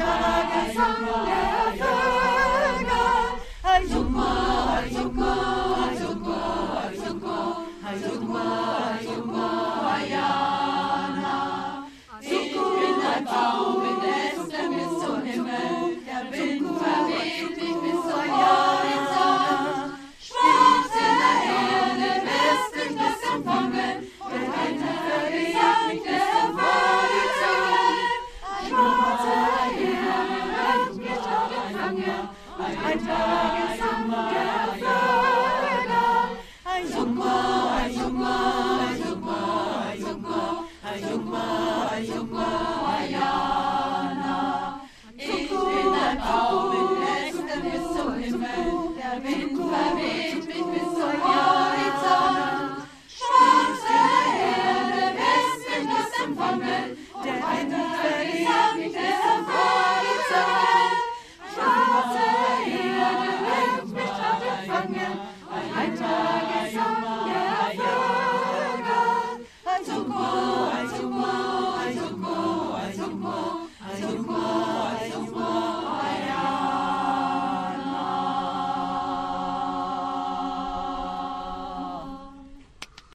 Tagesang der Vögel. Jungma, Jungma, Jungma, Jungma, Jungma, Jungma, Jana. Ich bin ein Baum in Ästen bis zum Himmel, der Wind verweht mich bis zur Horizont. Schwarz in der Erde lässt mich das empfangen, der Wind verweht mich bis zum Horizont. Schwarze Erde lässt mich das empfangen, ein Tagesang.